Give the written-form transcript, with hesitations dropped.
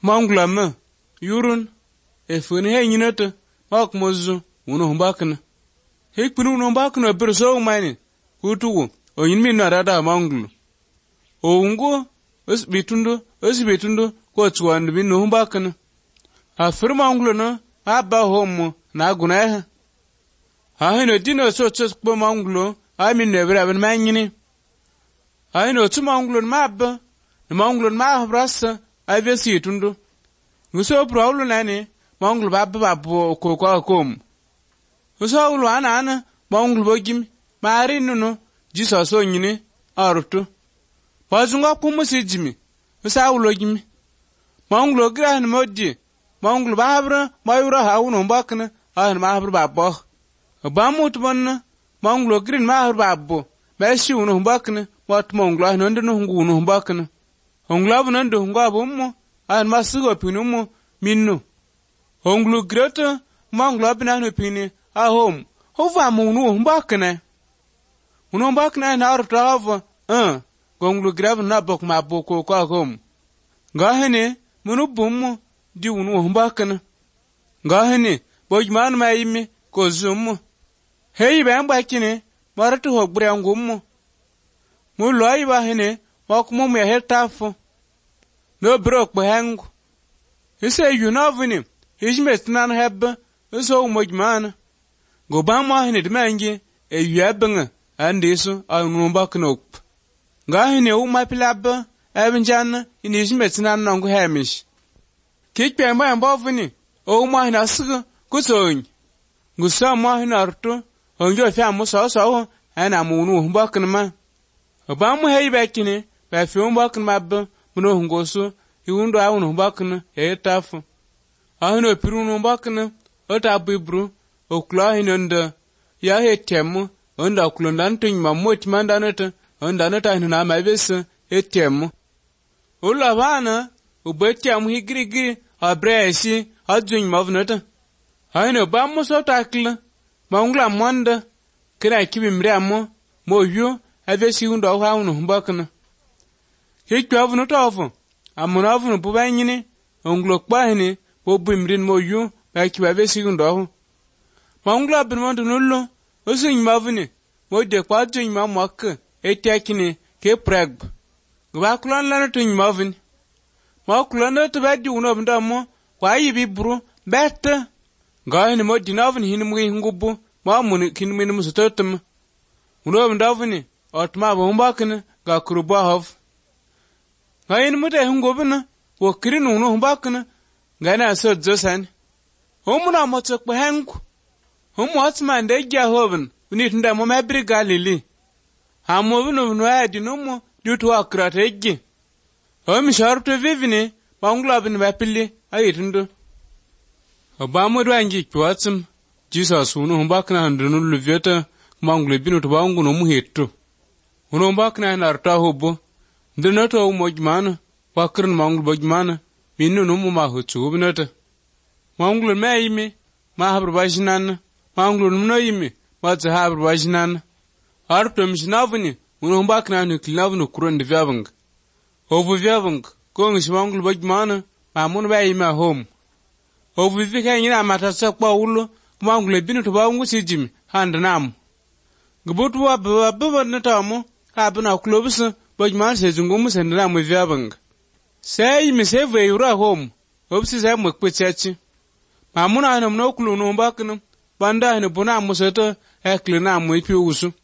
Manglama yurun efun he nyinata mak mozu uno humbakna hekpinu uno humbakna berso mani kutugo oyinmi na rada manglu oungo osbitundo ko tsuwan bin no humbakna afir manglu na aba homo na guna ha hino dino so kpo manglu amin nebra ben manyini ayino tu manglu mabba manglu ma brasa avesi tundo nguso problem nani manglu babba ko kom nguso ulu ana manglu bogim mari nuno Jesus onyine aruto wazunga kumusi jimi usa ulo gimi manglu gran modi manglu babra mayura hawuno mbakna an mahabra babbo bamut bonna manglu grin mahabra babbo meshi uno mbakna wat manglu an ndo nguno mbakna onglabu ndo ngabo mo an masugo pinumo minno onglu greta manglu abinano pini a home hova munu mbakna uno mbakna na artava gonglu grab na bok ma boko ko home ngahene munu bummo di uno mbakna ngahene bojman mayimi ko zumo hey ba mbakine maratu hogbre ngummo mu loyi ba hene wakmo me hetafo no brok bahangu ise yunavini hijmet nan hebba so mojman go ba ma hene dmangi eyabanga andiso anumba knop ngahine uma pilaba ebenjan inijmet nan nangu hemish kikpe ma mbovini o ma hina sugu kusoñ gusa ma hina arto onjo fa muso ana munu mbaknma ba mu heybekine ba fi mbaknma ba muno ngoso iwundo awuno mbakna etafu ahino pirunu mbakna ota bibru okla hinonda ya hetemu onda kulondan tin mamot mandanata onda nata hina mabesa etemu ulla bana ubetemu higirigiri abreshi adjun mavnata ahino ba muso takla mangla manda kira kibimre amo moyo avesi undo awuno mbakna hekwavuno tofu amunavuno bubanyine onglo kpahine bobimrin moyo baki avesi undo mangla binmondo nullo osin mavune mode kwajun mamak etekine ke preg gbakulan lana tun mavune makulan to badi uno bndamo kwayi bibru betta ngahine modi navune hinmugi ngubu mamun kinmin mustotum uno bndavune otma bombakne ga kurba hof ngayin mude ngobuna wokirin uno mbakne ngana so josan homuna motok bahangu homo atman de gya hoven unit nda mo mabri galili hamo bino no adi no mo duto akrateji hom sharto vivine bangla bin bapili ayitindo obamo do angi kwatsum Jesus uno mbakna ndunu luvieta mangule bino to bangu no muhetto uno mbakna na arta hobo ndinoto mojmana pakrin mangul bojmana minno no mu ma hochu binata mangul mayime ma habr bajnan mangul no yime ma za habr bajnan arto misnavni uno mbakna no klavno kuronde vyavang ovu vyavang kong mangul bojmana ma mun bayime home ovu vika nyina matasa kwa ulo mangul bino to bangu sijimi handnam gbutu wa baba natamo kabna klobus bojman se zungumu sendana mu vyavang sei mi se veyura home obsi se mu kpechachi mamuna no no kulu no bakno banda ne bona musata eklina mu ipi usu